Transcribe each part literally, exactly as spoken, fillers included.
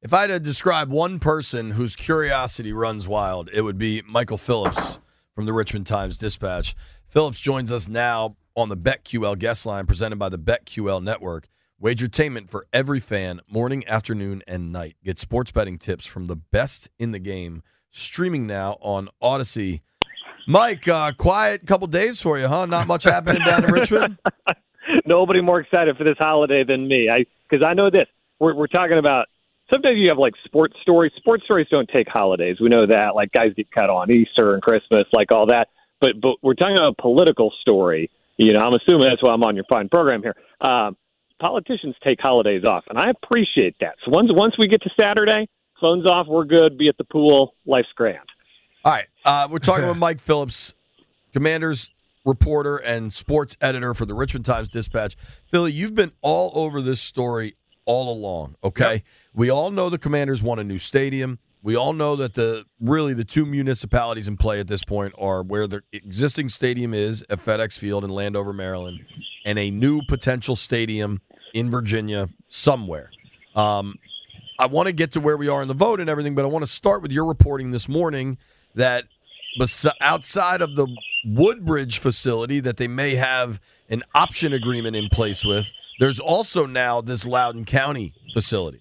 If I had to describe one person whose curiosity runs wild, it would be Michael Phillips from the Richmond Times-Dispatch. Phillips joins us now on the BetQL guest line presented by the BetQL Network. Wagertainment for every fan, morning, afternoon, and night. Get sports betting tips from the best in the game. Streaming now on Odyssey. Mike, uh, quiet couple days for you, huh? Not much happening down in Richmond? Nobody more excited for this holiday than me. I Because I know this. We're, we're talking about, sometimes you have like sports stories. Sports stories don't take holidays. We know that. Like guys get cut on Easter and Christmas, like all that. But but we're talking about a political story. You know, I'm assuming that's why I'm on your fine program here. Um, politicians take holidays off, and I appreciate that. So once once we get to Saturday, phones off, we're good, be at the pool, life's grand. All right, uh, we're talking with Mike Phillips, Commanders reporter and sports editor for the Richmond Times-Dispatch. Philly, you've been all over this story all along, okay? Yep. We all know the Commanders want a new stadium. We all know that the really the two municipalities in play at this point are where the existing stadium is at FedEx Field in Landover, Maryland, and a new potential stadium in Virginia somewhere. Um, I want to get to where we are in the vote and everything, but I want to start with your reporting this morning that outside of the Woodbridge facility that they may have an option agreement in place with, there's also now this Loudoun County facility.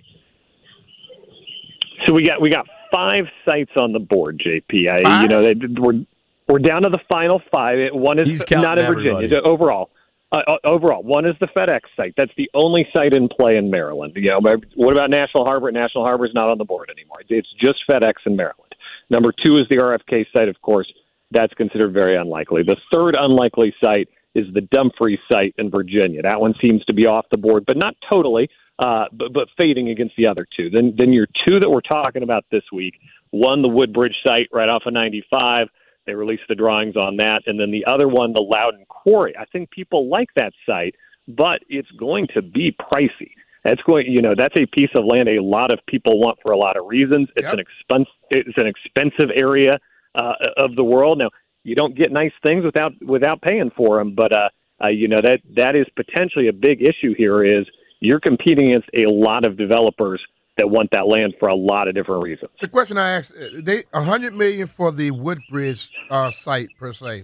So we got we got five sites on the board, J P. I, you know, they, we're we're down to the final five. One is He's not in Virginia. Everybody. Overall, uh, overall, one is the FedEx site. That's the only site in play in Maryland. You know, what about National Harbor? National Harbor is not on the board anymore. It's just FedEx in Maryland. Number two is the R F K site, of course. That's considered very unlikely. The third unlikely site is the Dumfries site in Virginia. That one seems to be off the board, but not totally. Uh, but, but fading against the other two. Then then your two that we're talking about this week, one, the Woodbridge site right off of ninety-five. They released the drawings on that. And then the other one, the Loudoun Quarry. I think people like that site, but it's going to be pricey. That's going, you know, that's a piece of land a lot of people want for a lot of reasons. It's yep. an expense. It's an expensive area uh, of the world. Now, you don't get nice things without without paying for them, but uh, uh, you know that that is potentially a big issue here. Is you're competing against a lot of developers that want that land for a lot of different reasons. The question I asked, they one hundred million dollars for the Woodbridge uh, site per se.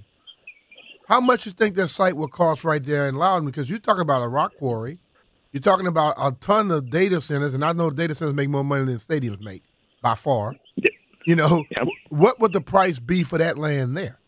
How much do you think that site will cost right there in Loudoun? Because you're talking about a rock quarry. You're talking about a ton of data centers, and I know data centers make more money than stadiums make, by far. Yeah. You know, yeah. What would the price be for that land there?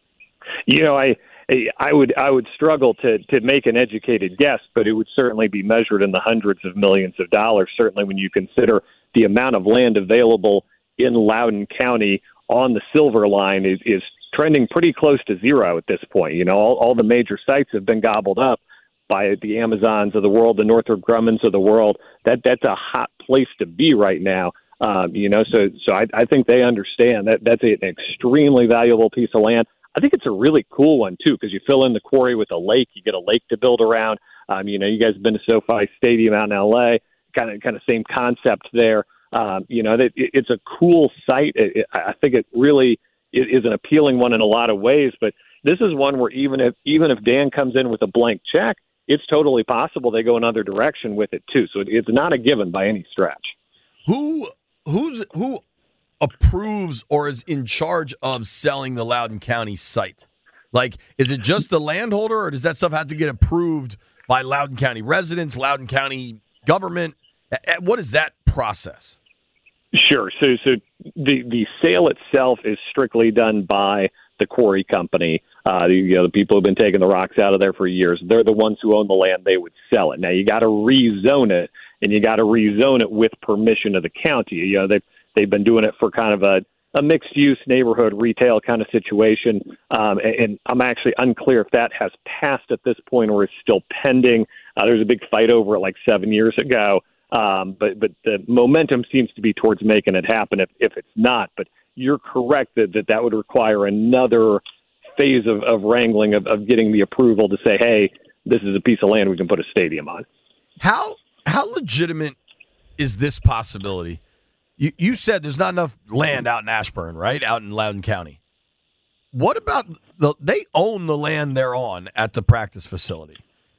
You know, I I would I would struggle to to make an educated guess, but it would certainly be measured in the hundreds of millions of dollars, certainly when you consider the amount of land available in Loudoun County on the Silver Line is, is trending pretty close to zero at this point. You know, all, all the major sites have been gobbled up by the Amazons of the world, the Northrop Grummons of the world. That that's a hot place to be right now. Um, you know, so so I, I think they understand that that's an extremely valuable piece of land. I think it's a really cool one, too, because you fill in the quarry with a lake. You get a lake to build around. Um, you know, you guys have been to SoFi Stadium out in L A, kind of kind of same concept there. Um, you know, it, it's a cool site. It, it, I think it really is, is an appealing one in a lot of ways. But this is one where even if even if Dan comes in with a blank check, it's totally possible they go another direction with it, too. So it, it's not a given by any stretch. Who who's who? approves or is in charge of selling the Loudoun County site? Like, is it just the landholder, or does that stuff have to get approved by Loudoun County residents, Loudoun County government? What is that process? Sure. So, so the the sale itself is strictly done by the quarry company. Uh, the, you know, the people who've been taking the rocks out of there for years. They're the ones who own the land. They would sell it. Now, you got to rezone it, and you got to rezone it with permission of the county. You know, they They've been doing it for kind of a, a mixed-use neighborhood retail kind of situation, um, and, and I'm actually unclear if that has passed at this point or is still pending. Uh, there was a big fight over it like seven years ago, um, but but the momentum seems to be towards making it happen if, if it's not. But you're correct that that, that would require another phase of, of wrangling, of, of getting the approval to say, hey, this is a piece of land we can put a stadium on. How how legitimate is this possibility? You you said there's not enough land out in Ashburn, right? Out in Loudoun County. What about the? They own the land they're on at the practice facility. Could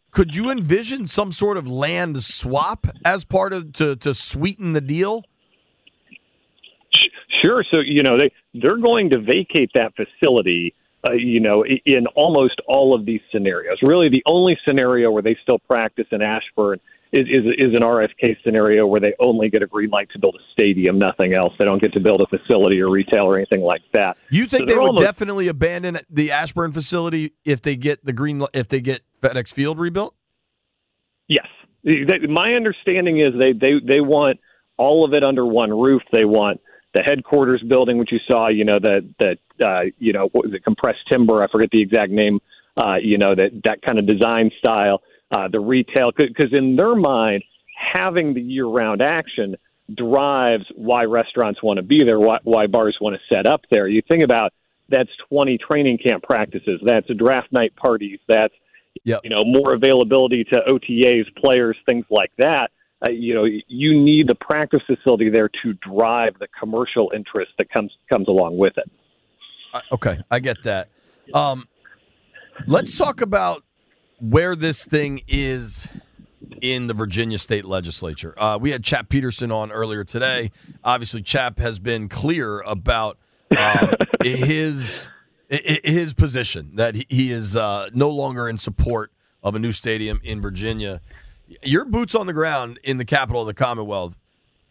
could you envision some sort of land swap as part of to to sweeten the deal? Sure. So, you know, they, they're going to vacate that facility, uh, you know, in almost all of these scenarios. Really, the only scenario where they still practice in Ashburn is, is, is an R F K scenario where they only get a green light to build a stadium, nothing else. They don't get to build a facility or retail or anything like that. You think so they would almost, definitely abandon the Ashburn facility if they get the green if they get FedEx Field rebuilt? Yes. They, my understanding is they, they, they want all of it under one roof. They want the headquarters building, which you saw, you know, that, that, uh, you know, what was it, compressed timber, I forget the exact name, uh, you know, that, that kind of design style, uh, the retail, because in their mind, having the year-round action drives why restaurants want to be there, why, why bars want to set up there. You think about that's twenty training camp practices, that's draft night parties, that's, yep. you know, more availability to O T As, players, things like that. Uh, you know, you need the practice facility there to drive the commercial interest that comes comes along with it. Uh, okay, I get that. Um, let's talk about where this thing is in the Virginia State Legislature. Uh, we had Chap Peterson on earlier today. Obviously, Chap has been clear about um, his his position that he is uh, no longer in support of a new stadium in Virginia. Your boots on the ground in the capital of the Commonwealth.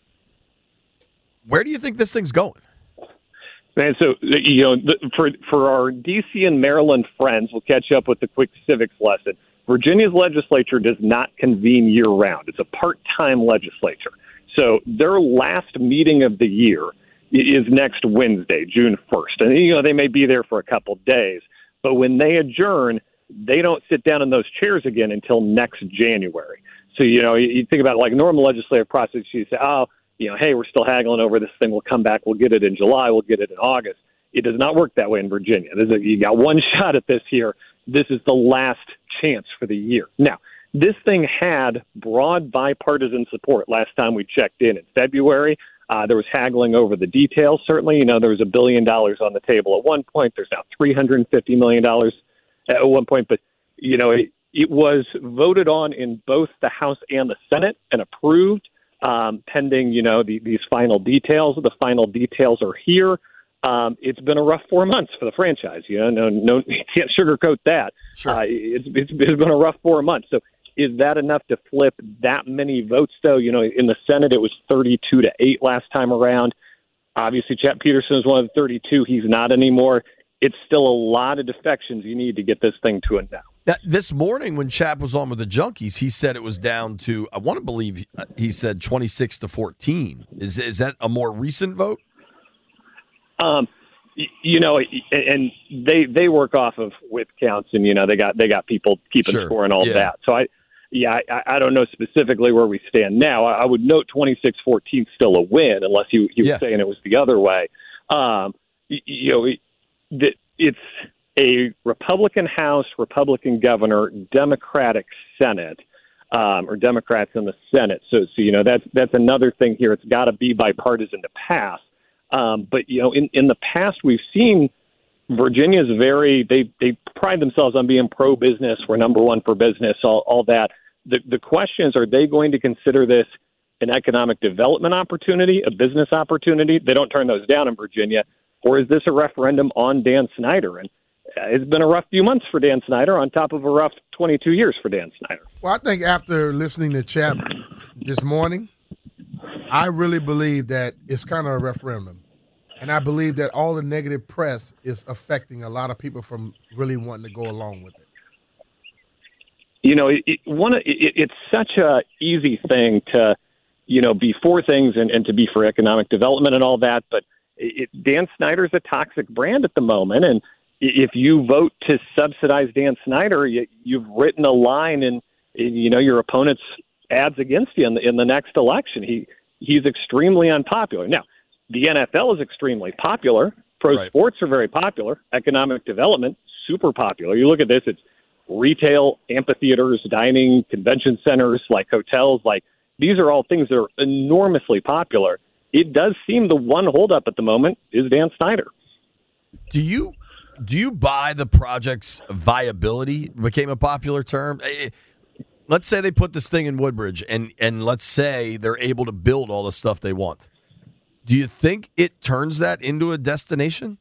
Where do you think this thing's going? Man, so, you know, for for our D C and Maryland friends, we'll catch up with the quick civics lesson. Virginia's legislature does not convene year-round. It's a part-time legislature. So their last meeting of the year is next Wednesday, June first. And, you know, they may be there for a couple days. But when they adjourn, they don't sit down in those chairs again until next January. So, you know, you, you think about like normal legislative process, you say, oh, you know, hey, we're still haggling over this thing. We'll come back. We'll get it in July. We'll get it in August. It does not work that way in Virginia. There's a, you got one shot at this here. This is the last chance for the year. Now, this thing had broad bipartisan support last time we checked in in February. Uh, there was haggling over the details. Certainly, you know, there was a billion dollars on the table at one point. There's now three hundred fifty million dollars at one point. But, you know, it, it was voted on in both the House and the Senate and approved. Um, pending, you know, the, these final details. The final details are here. Um, it's been a rough four months for the franchise. You know, no, no, you can't sugarcoat that. Sure. Uh, it's, it's, it's been a rough four months. So is that enough to flip that many votes, though? You know, in the Senate, it was thirty-two to eight last time around. Obviously, Chap Peterson is one of the thirty-two. He's not anymore. It's still a lot of defections you need to get this thing to a no. That, this morning when Chap was on with the Junkies, he said it was down to, I want to believe he said twenty-six to fourteen. Is is that a more recent vote? Um, you know, and they they work off of whip counts, and you know they got they got people keeping sure. score and all yeah. that. So I, yeah, I, I don't know specifically where we stand now. I, I would note twenty-six fourteen still a win, unless you you yeah. were saying it was the other way. Um, you, you know, it, it's a Republican House, Republican governor, Democratic Senate, um, or Democrats in the Senate. So, so you know that's that's another thing here. It's got to be bipartisan to pass. Um, but, you know, in, in the past, we've seen Virginia's very, they, they pride themselves on being pro-business. We're number one for business, all, all that. The, the question is, are they going to consider this an economic development opportunity, a business opportunity? They don't turn those down in Virginia. Or is this a referendum on Dan Snyder? And it's been a rough few months for Dan Snyder on top of a rough twenty-two years for Dan Snyder. Well, I think after listening to Chap this morning, I really believe that it's kind of a referendum. And I believe that all the negative press is affecting a lot of people from really wanting to go along with it. You know, it, it, one, it, it's such a easy thing to, you know, be for things and, and to be for economic development and all that. But it, Dan Snyder's a toxic brand at the moment. And if you vote to subsidize Dan Snyder, you, you've written a line in, in, you know, your opponent's ads against you in the, in the next election. He He's extremely unpopular. Now, the N F L is extremely popular. Pro right. sports are very popular. Economic development, super popular. You look at this, it's retail, amphitheaters, dining, convention centers, like hotels. Like these are all things that are enormously popular. It does seem the one holdup at the moment is Dan Snyder. Do you do you buy the project's viability became a popular term? let's say they put this thing in Woodbridge, and and let's say they're able to build all the stuff they want. Do you think it turns that into a destination?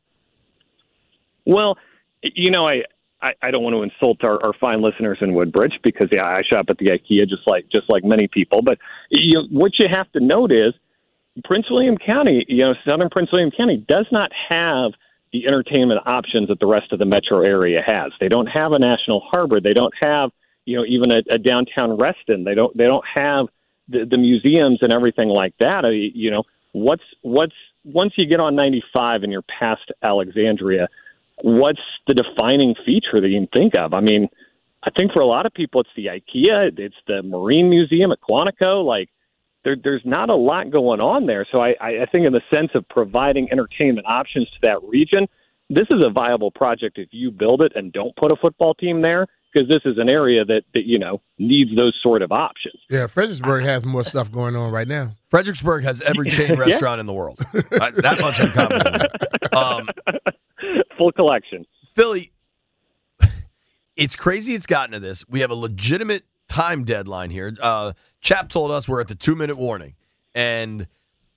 Well, you know, I, I, I don't want to insult our, our fine listeners in Woodbridge because, yeah, I shop at the IKEA just like just like many people. But you know, what you have to note is Prince William County, you know, southern Prince William County does not have the entertainment options that the rest of the metro area has. They don't have a National Harbor. They don't have, you know, even a, a downtown Reston. They don't. They don't have the, the museums and everything like that. I, you know, what's what's once you get on ninety-five and you're past Alexandria, what's the defining feature that you can think of? I mean, I think for a lot of people, it's the IKEA, it's the Marine Museum at Quantico. Like, there, there's not a lot going on there. So I, I think in the sense of providing entertainment options to that region, this is a viable project if you build it and don't put a football team there, because this is an area that, that, you know, needs those sort of options. Yeah, Fredericksburg has more stuff going on right now. Fredericksburg has every chain restaurant yeah. in the world. I, that much I'm confident in. Um, Full collection. Philly, it's crazy it's gotten to this. We have a legitimate time deadline here. Uh, Chap told us we're at the two-minute warning. And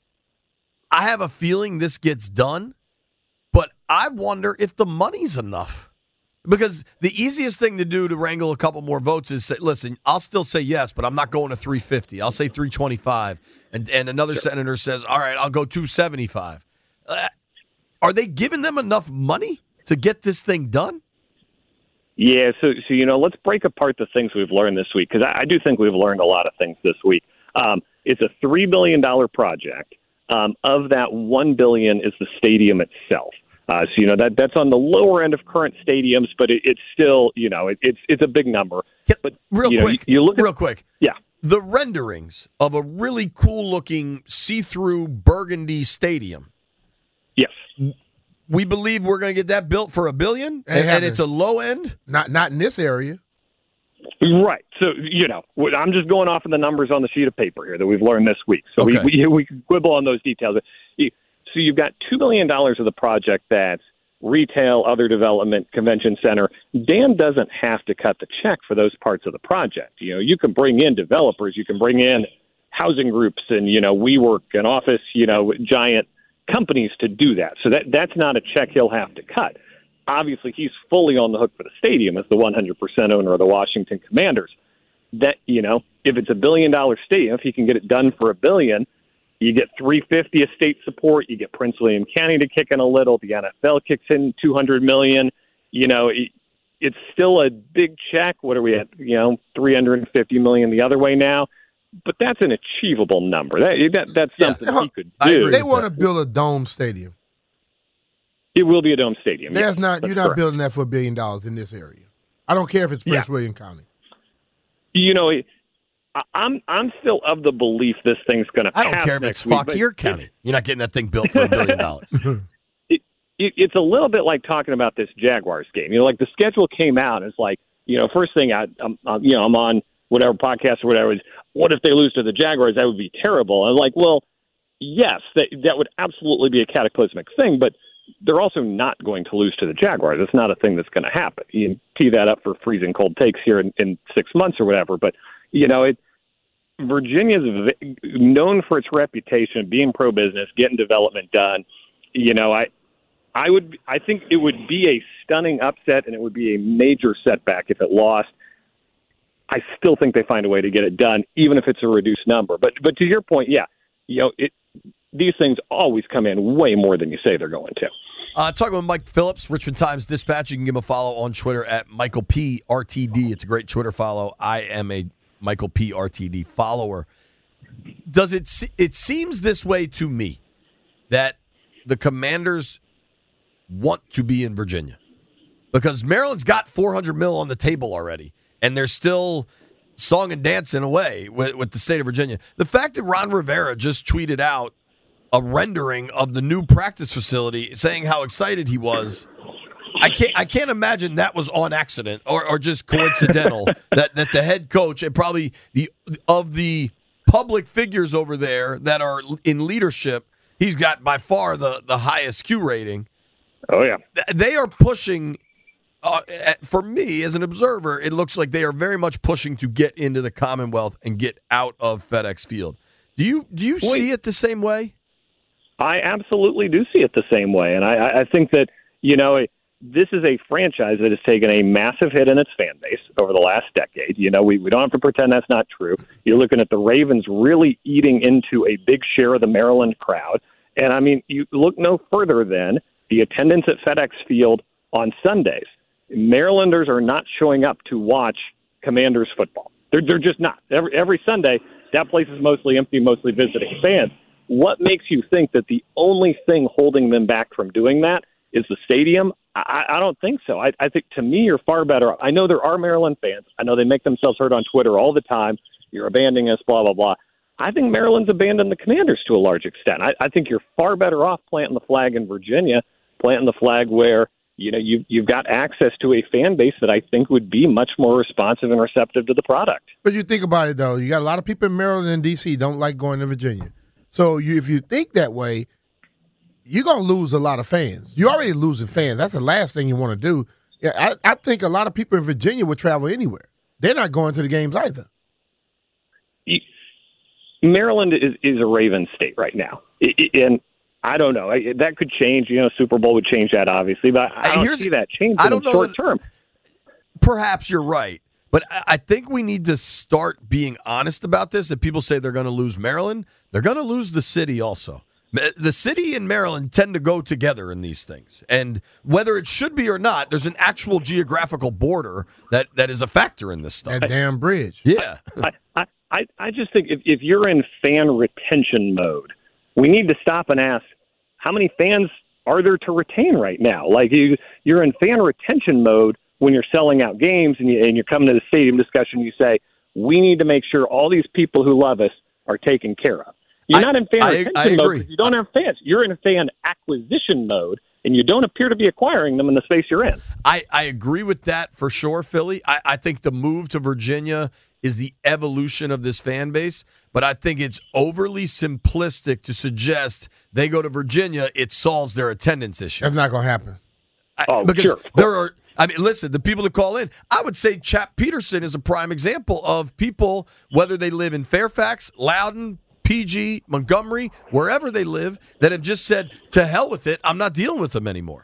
I have a feeling this gets done, but I wonder if the money's enough. Because the easiest thing to do to wrangle a couple more votes is say, listen, I'll still say yes, but I'm not going to three fifty. I'll say three twenty-five. And, and another sure. senator says, all right, I'll go two seventy-five. Uh, Are they giving them enough money to get this thing done? Yeah, so, so you know, let's break apart the things we've learned this week, because I, I do think we've learned a lot of things this week. Um, it's a three billion dollars project. Um, of that, one billion dollars is the stadium itself. Uh, so, you know, that that's on the lower end of current stadiums, but it, it's still, you know, it, it's it's a big number. But real you quick, know, you, you look real at, quick. Yeah. The renderings of a really cool-looking see-through burgundy stadium. Yes. We believe we're going to get that built for a billion, and, and it's a low end? Not not in this area. Right. So, you know, I'm just going off of the numbers on the sheet of paper here that we've learned this week. So okay. we, we we can quibble on those details. So you've got two billion dollars of the project that's retail, other development, convention center. Dan doesn't have to cut the check for those parts of the project. You know, you can bring in developers, you can bring in housing groups and, you know, WeWork and office, you know, giant companies to do that. So that that's not a check he'll have to cut. Obviously, he's fully on the hook for the stadium as the one hundred percent owner of the Washington Commanders. That, you know, if it's a billion dollar stadium, if he can get it done for a billion, you get three hundred fifty of state support. You get Prince William County to kick in a little. The N F L kicks in two hundred million dollars. You know, it, it's still a big check. What are we at? You know, three hundred fifty million dollars the other way now. But that's an achievable number. That, that that's something yeah, he could do. They want to build a dome stadium. It will be a dome stadium. There's yes, not. You're not correct. building that for a billion dollars in this area. I don't care if it's Prince yeah. William County. You know, I, I'm I'm still of the belief this thing's going to. I don't care if it's Fauquier County. You're not getting that thing built for a billion dollars. It, it, it's a little bit like talking about this Jaguars game. You know, like the schedule came out. It's like, you know, first thing I, I'm, I'm you know, I'm on whatever podcast or whatever. Is what if they lose to the Jaguars? That would be terrible. I'm like, well, yes, that that would absolutely be a cataclysmic thing, but they're also not going to lose to the Jaguars. It's not a thing that's going to happen. You can tee that up for freezing cold takes here in, in six months or whatever. But, you know, it, Virginia's known for its reputation of being pro-business, getting development done. You know, I I would I think it would be a stunning upset, and it would be a major setback if it lost. I still think they find a way to get it done, even if it's a reduced number. But but to your point, yeah, you know, it, these things always come in way more than you say they're going to. Uh, talking with Mike Phillips, Richmond Times-Dispatch. You can give him a follow on Twitter at Michael P. R T D. It's a great Twitter follow. I am a Michael P. R T D follower. Does it? Se- it seems this way to me that the Commanders want to be in Virginia because Maryland's got four hundred mil on the table already, and they're still song and dancing away with, with the state of Virginia. The fact that Ron Rivera just tweeted out a rendering of the new practice facility saying how excited he was, I can't I can't imagine that was on accident or, or just coincidental that, that the head coach and probably the of the public figures over there that are in leadership, he's got by far the, the highest Q rating. Oh, yeah. They are pushing uh, for me as an observer, it looks like they are very much pushing to get into the Commonwealth and get out of FedEx Field. Do you do you Wait. see it the same way? I absolutely do see it the same way, and I, I think that you know this is a franchise that has taken a massive hit in its fan base over the last decade. You know, we, we don't have to pretend that's not true. You're looking at the Ravens really eating into a big share of the Maryland crowd. And, I mean, you look no further than the attendance at FedEx Field on Sundays. Marylanders are not showing up to watch Commanders football. They're, they're just not. Every, every Sunday, that place is mostly empty, mostly visiting fans. What makes you think that the only thing holding them back from doing that is the stadium? I, I don't think so. I, I think, to me, you're far better. I know there are Maryland fans. I know they make themselves heard on Twitter all the time. You're abandoning us, blah, blah, blah. I think Maryland's abandoned the Commanders to a large extent. I, I think you're far better off planting the flag in Virginia, planting the flag where, you know, you, you've got access to a fan base that I think would be much more responsive and receptive to the product. But you think about it, though. You got a lot of people in Maryland and D C don't like going to Virginia. So you, if you think that way, you're going to lose a lot of fans. You're already losing fans. That's the last thing you want to do. Yeah, I, I think a lot of people in Virginia would travel anywhere. They're not going to the games either. Maryland is, is a Raven state right now. And I don't know. I, that could change. You know, Super Bowl would change that, obviously. But I don't Here's, see that changing I don't in know short that, term. Perhaps you're right. But I think we need to start being honest about this. If people say they're going to lose Maryland, they're going to lose the city also. The city and Maryland tend to go together in these things. And whether it should be or not, there's an actual geographical border that, that is a factor in this stuff. That damn bridge. Yeah. I, I, I just think if, if you're in fan retention mode, we need to stop and ask, how many fans are there to retain right now? Like, you, you're in fan retention mode when you're selling out games and, you, and you're coming to the stadium discussion, you say, we need to make sure all these people who love us are taken care of. You're I, not in fan I, retention I mode because you don't have fans. You're in a fan acquisition mode, and you don't appear to be acquiring them in the space you're in. I, I agree with that for sure, Philly. I, I think the move to Virginia is the evolution of this fan base, but I think it's overly simplistic to suggest they go to Virginia, it solves their attendance issue. That's not going to happen. I, oh, because sure. there are, I mean, listen, the people that call in, I would say Chap Peterson is a prime example of people, whether they live in Fairfax, Loudoun, P G, Montgomery, wherever they live, that have just said, to hell with it, I'm not dealing with them anymore.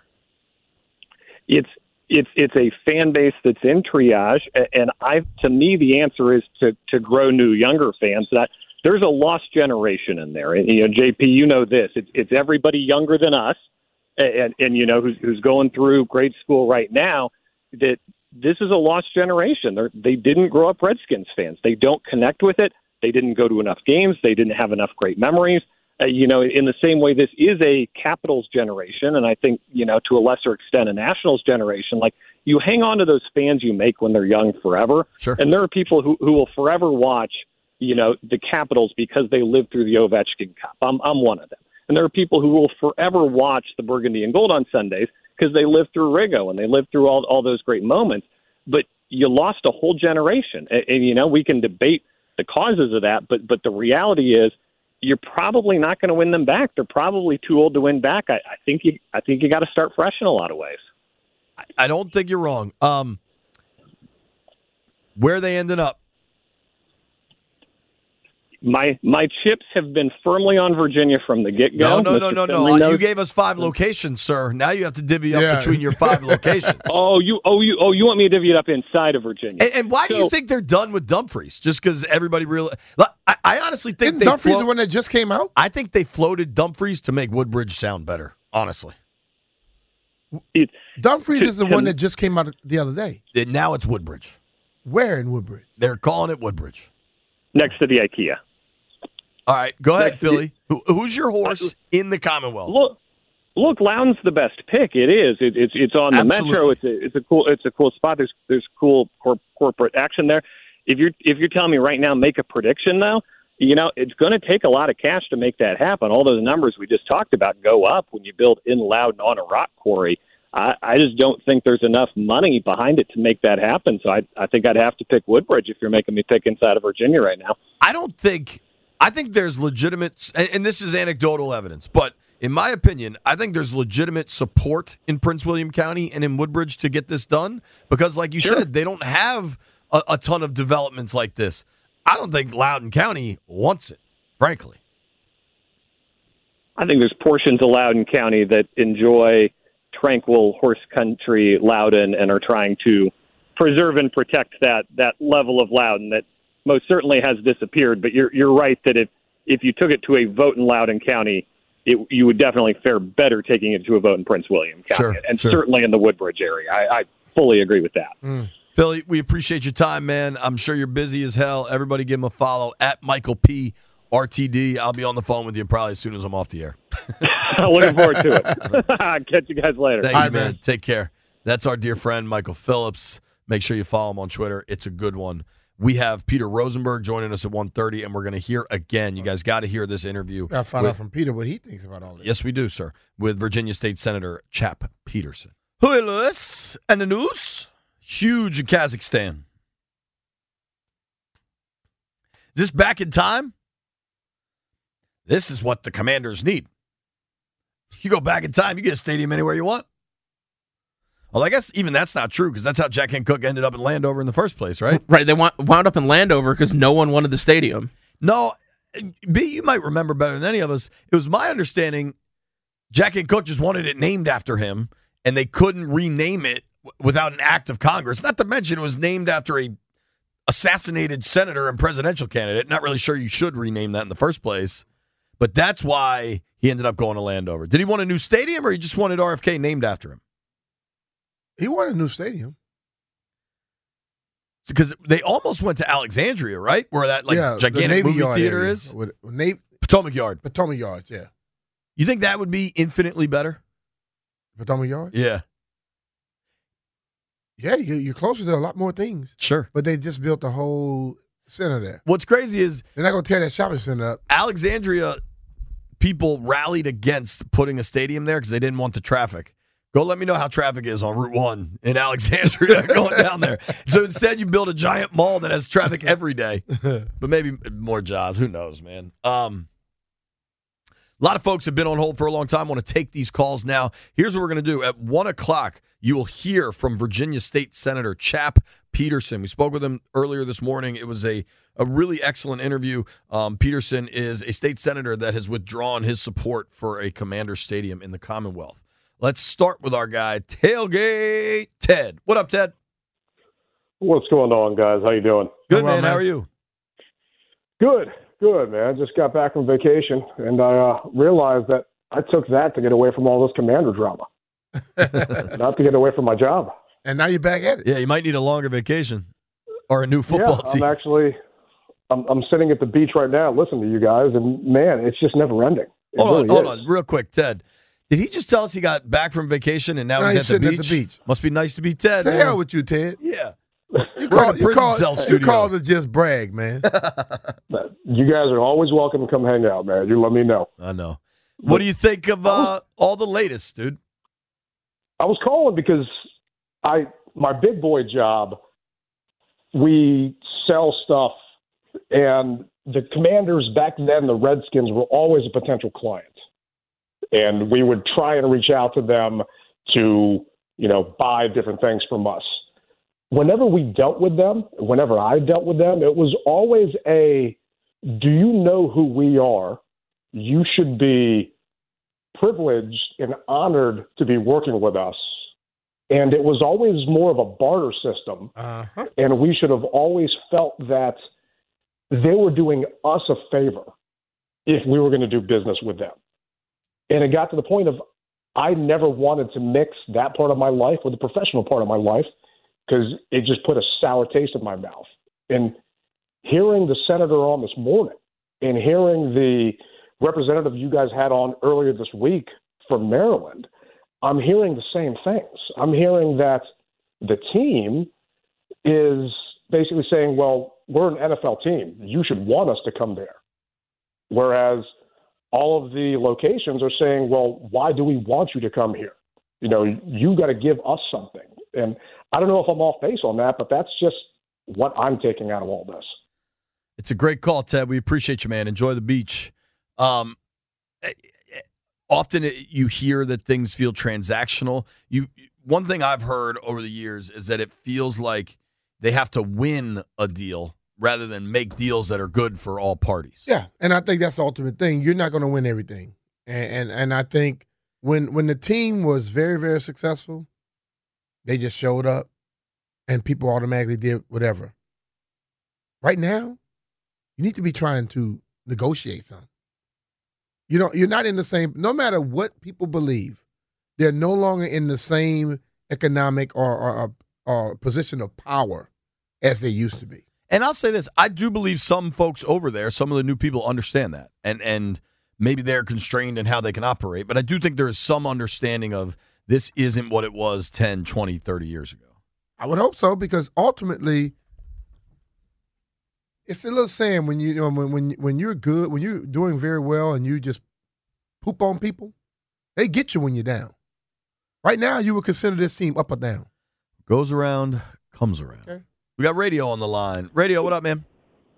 It's it's it's a fan base that's in triage, and I to me the answer is to to grow new younger fans. That there's a lost generation in there, and you know, J P, you know this. It's it's everybody younger than us, and and you know who's who's going through grade school right now. That this is a lost generation. They they didn't grow up Redskins fans. They don't connect with it. They didn't go to enough games. They didn't have enough great memories. Uh, you know, in the same way, this is a Capitals generation, and I think, you know, to a lesser extent, a Nationals generation. Like, you hang on to those fans you make when they're young forever. Sure. And there are people who, who will forever watch, you know, the Capitals because they lived through the Ovechkin Cup. I'm, I'm one of them. And there are people who will forever watch the Burgundy and Gold on Sundays because they lived through Rigo and they lived through all, all those great moments. But you lost a whole generation. And, and, you know, we can debate the causes of that, but but the reality is you're probably not going to win them back. They're probably too old to win back. I, I think you I think you got to start fresh in a lot of ways. I don't think you're wrong. Um, where they ended up? My my chips have been firmly on Virginia from the get go. No, no, no, no, no. You gave us five locations, sir. Now you have to divvy up yeah. between your five locations. Oh, you, oh, you, oh, you want me to divvy it up inside of Virginia? And, and why so, do you think they're done with Dumfries? Just because everybody really? I, I honestly think Isn't they Dumfries float, the one that just came out. I think they floated Dumfries to make Woodbridge sound better. Honestly, it, Dumfries to, is the to, one that just came out the other day. It, now it's Woodbridge. Where in Woodbridge? They're calling it Woodbridge. Next to the IKEA. All right, go ahead, Philly. Who, who's your horse in the Commonwealth? Look, look, Loudoun's the best pick. It is. It, it's it's on the Absolutely. Metro. It's a it's a cool it's a cool spot. There's there's cool corp, corporate action there. If you're if you're telling me right now, make a prediction though, you know it's going to take a lot of cash to make that happen. All those numbers we just talked about go up when you build in Loudoun on a rock quarry. I, I just don't think there's enough money behind it to make that happen. So I I think I'd have to pick Woodbridge if you're making me pick inside of Virginia right now. I don't think. I think there's legitimate, and this is anecdotal evidence, but in my opinion, I think there's legitimate support in Prince William County and in Woodbridge to get this done because, like you sure. said, they don't have a, a ton of developments like this. I don't think Loudoun County wants it, frankly. I think there's portions of Loudoun County that enjoy tranquil horse country Loudoun and are trying to preserve and protect that that level of Loudoun that most certainly has disappeared. But you're you're right that if if you took it to a vote in Loudoun County, it, you would definitely fare better taking it to a vote in Prince William County, sure, and sure. certainly in the Woodbridge area. I, I fully agree with that. Mm. Philly, we appreciate your time, man. I'm sure you're busy as hell. Everybody give him a follow at Michael P. R T D. I'll be on the phone with you probably as soon as I'm off the air. Looking forward to it. Catch you guys later. Thank All you, right, man. man. Take care. That's our dear friend, Michael Phillips. Make sure you follow him on Twitter. It's a good one. We have Peter Rosenberg joining us at one thirty, and we're going to hear again. You guys got to hear this interview. Got to find with, out from Peter what he thinks about all this. Yes, we do, sir. With Virginia State Senator Chap Peterson. Hey, Lewis. And the news. Huge in Kazakhstan. Is this back in time? This is what the Commanders need. You go back in time, you get a stadium anywhere you want. Well, I guess even that's not true because that's how Jack Kent Cooke ended up in Landover in the first place, right? Right. They wound up in Landover because no one wanted the stadium. No, B, you might remember better than any of us. It was my understanding Jack Kent Cooke just wanted it named after him, and they couldn't rename it without an act of Congress. Not to mention it was named after a assassinated senator and presidential candidate. Not really sure you should rename that in the first place. But that's why he ended up going to Landover. Did he want a new stadium or he just wanted R F K named after him? He wanted a new stadium. Because they almost went to Alexandria, right? Where that like yeah, gigantic movie Yard theater area. is? With, with Navy, Potomac Yard. Potomac Yards, yeah. You think that would be infinitely better? Potomac Yard? Yeah. Yeah, you, you're closer to a lot more things. Sure. But they just built the whole center there. What's crazy is they're not going to tear that shopping center up. Alexandria people rallied against putting a stadium there because they didn't want the traffic. Go let me know how traffic is on Route one in Alexandria going down there. So instead you build a giant mall that has traffic every day. But maybe more jobs. Who knows, man? Um, a lot of folks have been on hold for a long time. I want to take these calls now. Here's what we're going to do. At one o'clock, you will hear from Virginia State Senator Chap Peterson. We spoke with him earlier this morning. It was a, a really excellent interview. Um, Peterson is a state senator that has withdrawn his support for a Commander Stadium in the Commonwealth. Let's start with our guy, Tailgate Ted. What up, Ted? What's going on, guys? How you doing? Good, well, man. man. How are you? Good, good, man. Just got back from vacation, and I uh, realized that I took that to get away from all this Commander drama, not to get away from my job. And now you're back at it. Yeah, you might need a longer vacation or a new football yeah, team. I'm actually, I'm, I'm sitting at the beach right now listening to you guys, and man, it's just never ending. It Hold really on, hold is. on, real quick, Ted. Did he just tell us he got back from vacation and now Now he's, he's at, the sitting at the beach? Must be nice to be Ted. The man. hell with you, Ted. Yeah. You We're in a called, you prison called, cell you studio. called to just brag, man. You guys are always welcome to come hang out, man. You let me know. I know. What do you think of uh, all the latest, dude? I was calling because I my big boy job, we sell stuff, and the Commanders back then, the Redskins, were always a potential client. And we would try and reach out to them to, you know, buy different things from us. Whenever we dealt with them, whenever I dealt with them, it was always a, do you know who we are? You should be privileged and honored to be working with us. And it was always more of a barter system. Uh-huh. And we should have always felt that they were doing us a favor if we were going to do business with them. And it got to the point of I never wanted to mix that part of my life with the professional part of my life because it just put a sour taste in my mouth. And hearing the senator on this morning and hearing the representative you guys had on earlier this week from Maryland, I'm hearing the same things. I'm hearing that the team is basically saying, well, we're an N F L team. You should want us to come there. Whereas all of the locations are saying, well, why do we want you to come here? You know, you got to give us something. And I don't know if I'm off base on that, but that's just what I'm taking out of all this. It's a great call, Ted. We appreciate you, man. Enjoy the beach. Um, often it, you hear that things feel transactional. You one thing I've heard over the years is that it feels like they have to win a deal rather than make deals that are good for all parties. Yeah, and I think that's the ultimate thing. You're not going to win everything, and, and and I think when when the team was very very successful, they just showed up, and people automatically did whatever. Right now, you need to be trying to negotiate something. You know, you're not in the same. No matter what people believe, they're no longer in the same economic or or, or position of power as they used to be. And I'll say this, I do believe some folks over there, some of the new people understand that. And and maybe they're constrained in how they can operate. But I do think there is some understanding of this isn't what it was ten, twenty, thirty years ago. I would hope so, because ultimately it's a little saying when you, you know when when when you're good, when you're doing very well and you just poop on people, they get you when you're down. Right now you would consider this team up or down. Goes around, comes around. Okay. We got Radio on the line. Radio, what up, man?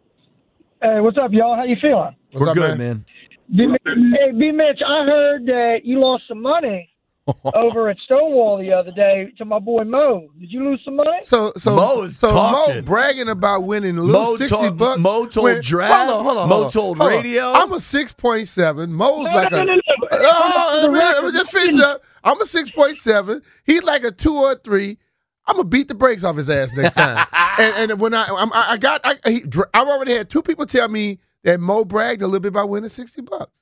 Hey, what's up, y'all? How you feeling? What's We're up, good, man. man. B- hey, B. Mitch, I heard that you lost some money over at Stonewall the other day to my boy Mo. Did you lose some money? So, so Mo is so talking. Mo bragging about winning a little Mo sixty told- bucks. Mo told when- Drab, Hold on, hold on, Mo hold on, told hold on. Radio. I'm a six point seven. Mo's No, like no, a. no, no, no. Oh, For the let me- let me record, just finish it up. I'm a six point seven. He's like a two or a three. I'm gonna beat the brakes off his ass next time. and, and when I I'm, I got I he, I've already had two people tell me that Mo bragged a little bit about winning sixty bucks.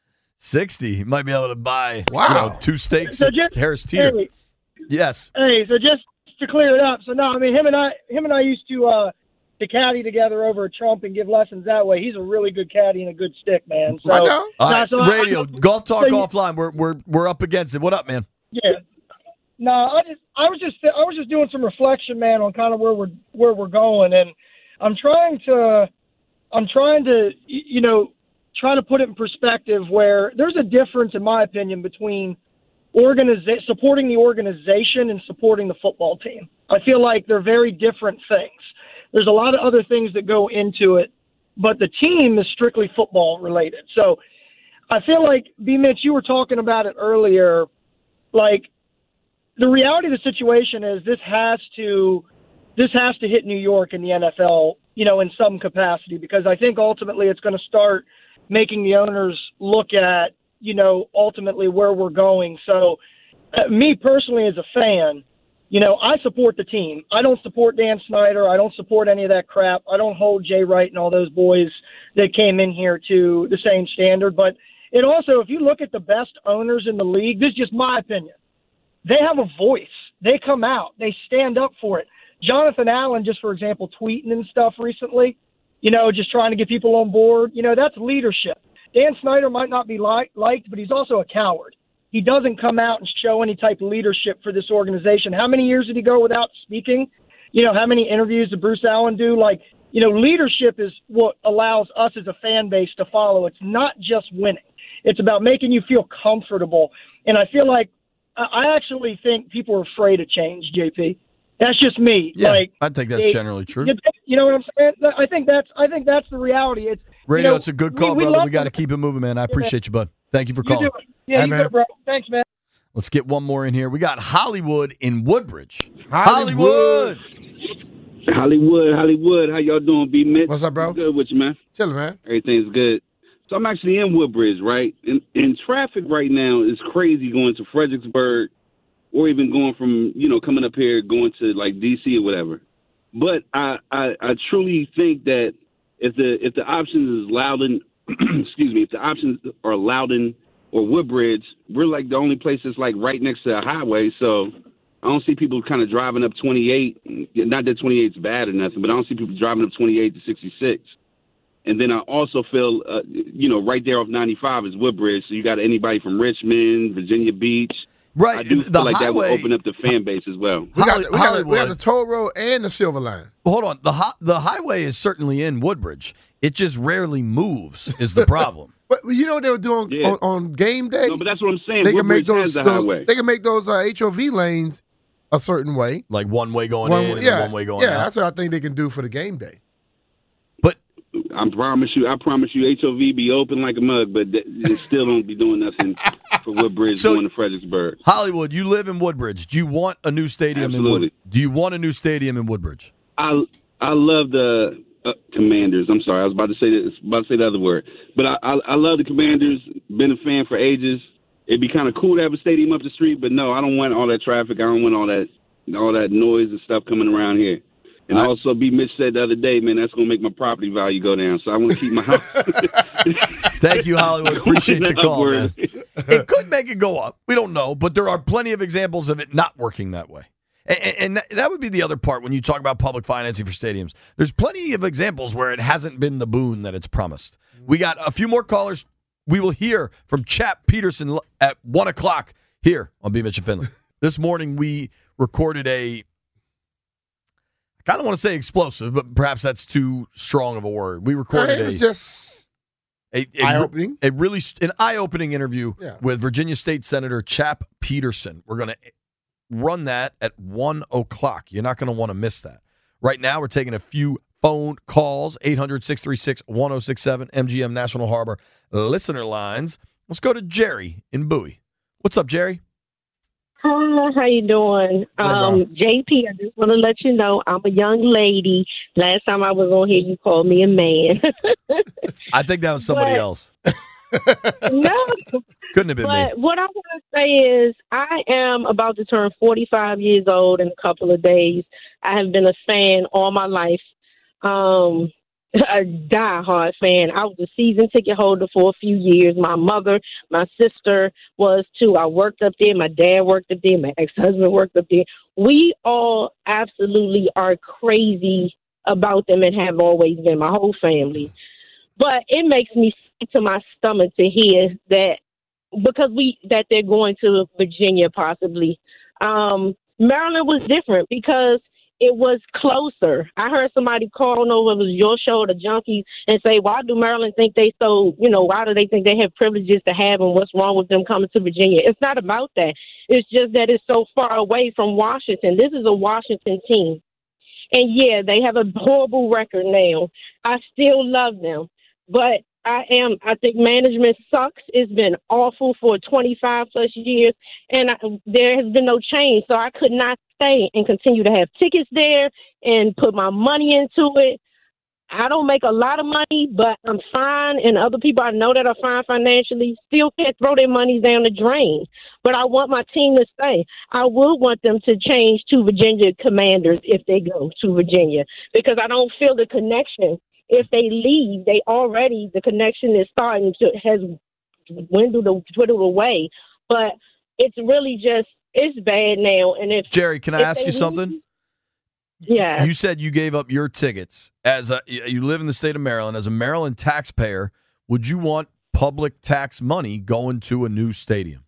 sixty. He might be able to buy Wow. you know, two steaks So at just- Harris Teeter. Hey, Yes. hey, so just to clear it up, so no, I mean him and I, him and I used to uh, to caddy together over at Trump and give lessons that way. He's a really good caddy and a good stick, man. So, I know. All right, no, so I- Radio, golf talk so you- offline. We're we're we're up against it. What up, man? Yeah. No, I just I was just I was just doing some reflection, man, on kind of where we're where we're going, and I'm trying to I'm trying to y- you know try to put it in perspective where there's a difference, in my opinion, between organiza- supporting the organization and supporting the football team. I feel like they're very different things. There's a lot of other things that go into it, but the team is strictly football related. So I feel like, B. Mitch, you were talking about it earlier, like the reality of the situation is this has to this has to hit New York and the N F L, you know, in some capacity, because I think ultimately it's going to start making the owners look at, you know, ultimately where we're going. So uh, me personally as a fan, you know, I support the team. I don't support Dan Snyder. I don't support any of that crap. I don't hold Jay Wright and all those boys that came in here to the same standard. But it also, if you look at the best owners in the league, this is just my opinion. They have a voice. They come out. They stand up for it. Jonathan Allen, just for example, tweeting and stuff recently, you know, just trying to get people on board. You know, that's leadership. Dan Snyder might not be li- liked, but he's also a coward. He doesn't come out and show any type of leadership for this organization. How many years did he go without speaking? You know, how many interviews did Bruce Allen do? Like, you know, leadership is what allows us as a fan base to follow. It's not just winning. It's about making you feel comfortable. And I feel like I actually think people are afraid of change, J P. That's just me. Yeah, like, I think that's they, generally true. You, you know what I'm saying? I think that's I think that's the reality. It's Radio, you know, it's a good call, we, we brother. We got to to keep it moving, man. I appreciate you, bud. Thank you for You calling. do it. Yeah, Hey, you man. do, bro. Thanks, man. Let's get one more in here. We got Hollywood in Woodbridge. Hollywood. Hollywood. Hollywood, Hollywood. How y'all doing, B. Mitch? What's up, bro? Good with you, man. Chilling, man. Everything's good. So I'm actually in Woodbridge, right? And, and traffic right now is crazy going to Fredericksburg, or even going from, you know, coming up here, going to like D C or whatever. But I, I, I truly think that if the if the options is Loudon, excuse me, if the options are Loudon or Woodbridge, we're like the only place that's like right next to a highway. So I don't see people kind of driving up twenty-eight. Not that twenty-eight's bad or nothing, but I don't see people driving up twenty-eight to sixty-six. And then I also feel, uh, you know, right there off ninety-five is Woodbridge. So you got anybody from Richmond, Virginia Beach. Right. I do the feel like that highway, would open up the fan base as well. We got, Holly- we, got the, we got Hollywood. the toll road and the Silver Line. Hold on. The hi- the highway is certainly in Woodbridge. It just rarely moves is the problem. But you know what they were doing Yeah. on, on game day? No, but that's what I'm saying. they can make Woodbridge those, has the those highway. they can make those uh, H O V lanes a certain way. Like one way going One in way- and yeah, one way going yeah, out. that's what I think they can do for the game day. But I promise you, I promise you, H O V be open like a mug, but th- it still don't be doing nothing for Woodbridge So- going to Fredericksburg. Hollywood, you live in Woodbridge. Do you want a new stadium in Absolutely. Wood? Do you want a new stadium in Woodbridge? I I love the uh, Commanders. I'm sorry, I was about to say this, about to say the other word, but I, I I love the Commanders. Been a fan for ages. It'd be kind of cool to have a stadium up the street, but no, I don't want all that traffic. I don't want all that all that noise and stuff coming around here. And I- also, B. Mitch said the other day, man, that's gonna make my property value go down. So I want to keep my house. Thank you, Hollywood. Appreciate the call, man. Upward. It could make it go up. We don't know, but there are plenty of examples of it not working that way. And, and that, that would be the other part when you talk about public financing for stadiums. There's plenty of examples where it hasn't been the boon that it's promised. We got a few more callers. We will hear from Chap Peterson at one o'clock here on B. Mitch and Finley. This morning we recorded a, I kind of want to say explosive, but perhaps that's too strong of a word. We recorded It was a, just a, a, eye-opening. a really an eye-opening interview Yeah. with Virginia State Senator Chap Peterson. We're going to run that at one o'clock. You're not going to want to miss that. Right now, we're taking a few phone calls, eight hundred, six three six, one oh six seven, M G M National Harbor listener lines. Let's go to Jerry in Bowie. What's up, Jerry? Hi, how you doing? Um, J P, I just want to let you know I'm a young lady. Last time I was on here, you called me a man. I think that was somebody But- else. No, Couldn't have been but me. what I want to say is I am about to turn forty-five years old in a couple of days. I have been a fan all my life, um, a diehard fan. I was a season ticket holder for a few years. My mother, my sister was too. I worked up there. My dad worked up there. My ex-husband worked up there. We all absolutely are crazy about them and have always been, my whole family. But it makes me sick to my stomach to hear that because we that they're going to Virginia possibly. Um, Maryland was different because it was closer. I heard somebody call, no, it was your show, the Junkies, and say, why do Maryland think they so, you know, why do they think they have privileges to have and what's wrong with them coming to Virginia? It's not about that. It's just that it's so far away from Washington. This is a Washington team. And, yeah, they have a horrible record now. I still love them. But I am, I think management sucks. It's been awful for twenty-five plus years, and I, there has been no change. So I could not stay and continue to have tickets there and put my money into it. I don't make a lot of money, but I'm fine, and other people I know that are fine financially still can't throw their money down the drain. But I want my team to stay. I would want them to change to Virginia Commanders if they go to Virginia because I don't feel the connection. If they leave, they already, the connection is starting to, has dwindled, dwindled away. But it's really just, it's bad now. And if Jerry, can I if ask they you leave- something? Yeah. You said you gave up your tickets. As a, you live in the state of Maryland. As a Maryland taxpayer, would you want public tax money going to a new stadium?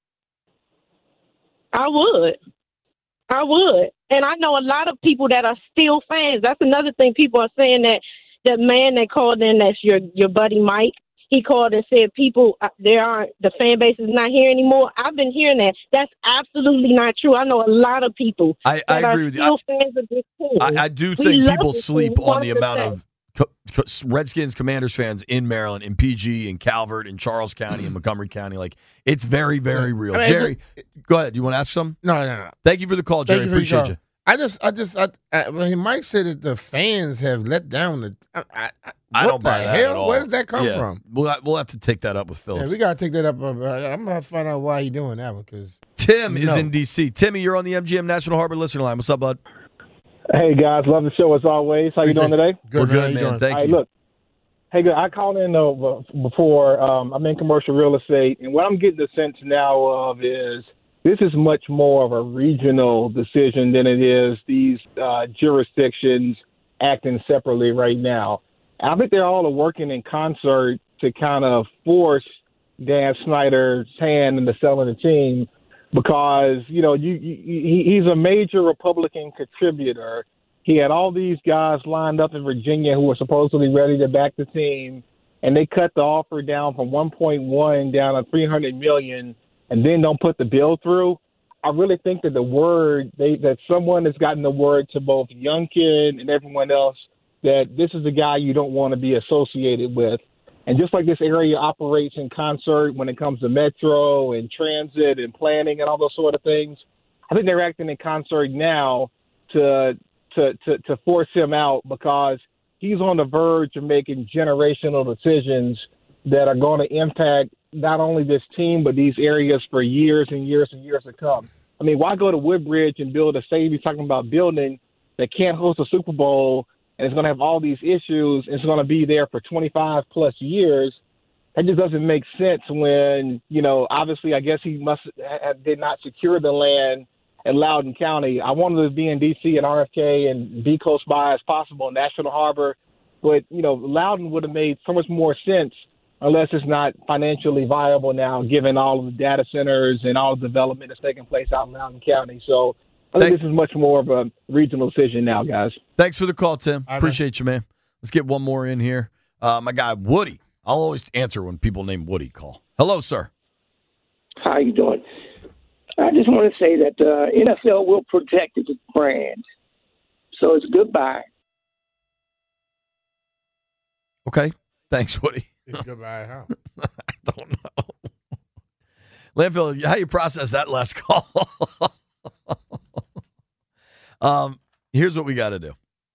I would. I would. And I know a lot of people that are still fans. That's another thing people are saying that the man that called in, that's your, your buddy Mike, he called and said people, uh, there aren't, the fan base is not here anymore. I've been hearing that. That's absolutely not true. I know a lot of people I, I that agree are with you. still fans of this team. I, I do We think love people this sleep team. We on the want amount to of co- co- Redskins, Commanders fans in Maryland, in P G, in Calvert, in Charles County, in Montgomery County. Like, it's very, very real. I mean, Jerry, go ahead. Do you want to ask something? No, no, no. Thank you for the call, Jerry. Thank you for your Appreciate call. you. I just, I just, I, I, when Mike said that the fans have let down the. I, I, I what don't buy the that hell? at all. Where did that come Yeah. from? We'll, we'll have to take that up with Yeah, Phillips. we gotta take that up. Uh, I'm gonna find out why he doing that one because Tim is No. in D C. Timmy, you're on the M G M National Harbor listener line. What's up, bud? Hey guys, love the show as always. How you doing today? We're How good, you man. doing? Thank Hey, you. look. Hey, good. I called in uh, before. Um, I'm in commercial real estate, and what I'm getting the sense now of is this is much more of a regional decision than it is these uh, jurisdictions acting separately right now. I think they're all working in concert to kind of force Dan Snyder's hand into selling the team because, you know, you, you, he, he's a major Republican contributor. He had all these guys lined up in Virginia who were supposedly ready to back the team, and they cut the offer down from one point one down to three hundred million dollars and then don't put the bill through. I really think that the word, they, that someone has gotten the word to both Youngkin and everyone else that this is the guy you don't want to be associated with. And just like this area operates in concert when it comes to metro and transit and planning and all those sort of things, I think they're acting in concert now to to to, to force him out because he's on the verge of making generational decisions that are going to impact not only this team but these areas for years and years and years to come. I mean, why go to Woodbridge and build a stadium you're talking about building that can't host a Super Bowl and it's going to have all these issues, and it's going to be there for twenty-five plus years? That just doesn't make sense when, you know, obviously I guess he must have, did not secure the land in Loudoun County. I wanted to be in D C and R F K and be close by as possible, National Harbor. But, you know, Loudoun would have made so much more sense unless it's not financially viable now, given all of the data centers and all the development that's taking place out in Loudoun County. So I think Thank- this is much more of a regional decision now, guys. Thanks for the call, Tim. I know. Appreciate you, man. Let's get one more in here. Uh, my guy, Woody. I'll always answer when people named Woody call. Hello, sir. How you doing? I just want to say that uh, N F L will protect its brand. So it's goodbye. Okay. Thanks, Woody. Goodbye, how? I don't know. Landfill, how you process that last call? um, here's what we got to do.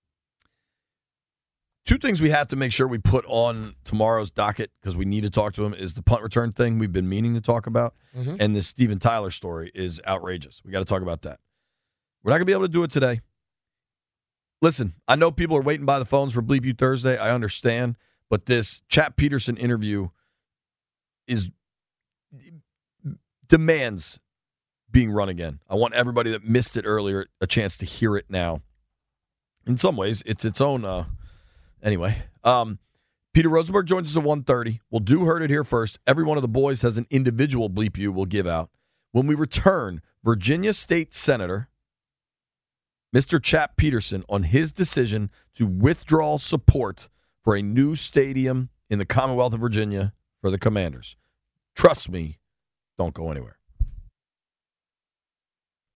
Two things we have to make sure we put on tomorrow's docket because we need to talk to him is the punt return thing we've been meaning to talk about. Mhm. And this Steven Tyler story is outrageous. We got to talk about that. We're not going to be able to do it today. Listen, I know people are waiting by the phones for Bleep You Thursday. I understand. But this Chap Peterson interview is demands being run again. I want everybody that missed it earlier a chance to hear it now. In some ways, it's its own. Uh, anyway, um, Peter Rosenberg joins us at one thirty. We'll do Heard It Here first. Every one of the boys has an individual Bleep You we'll give out. When we return, Virginia State Senator Mister Chap Peterson on his decision to withdraw support for a new stadium in the Commonwealth of Virginia for the Commanders. Trust me, don't go anywhere.